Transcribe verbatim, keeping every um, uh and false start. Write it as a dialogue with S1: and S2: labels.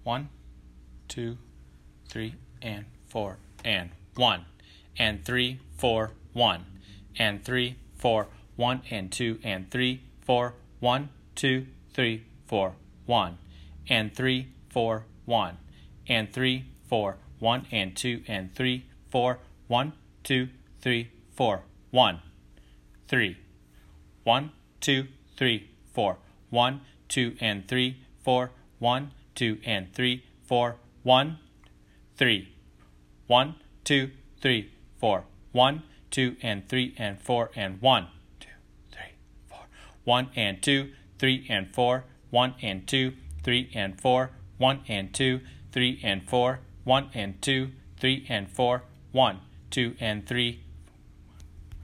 S1: One, two, three, and four, and one, and three, four, one, and three, four, one, and two, and three, four, one, two, three, four, one, and three, four, one, and three, four, one, and two, and three, four, one, two, three, four, one, three, one, two, three, four, one, two, and three, four, one, two, and three, four, one, three, one, two, three, four, one, two, and three, and four, and one, two, three, four, one, and two, three, and four, one, and two, three, and four, one, and two, three, and four, one, and two, three, and four, one, two, and three,